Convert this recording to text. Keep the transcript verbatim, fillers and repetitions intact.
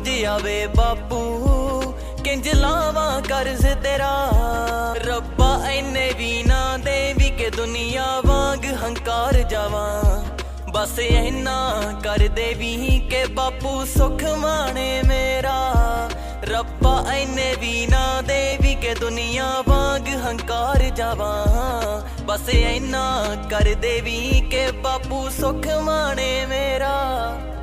रोज आवे बापू किंज लावा कर्ज तेरा। रब्बा इन्ने भी ना देवी के दुनिया वांग हंकार जावा। बस इन्ना कर देवी के बापू सुख माने मेरा। रब्बा इन्ने भी ना देवी के दुनिया वांग हंकार जावा। बस इन्ना कर देवी के बापू सुख माने मेरा।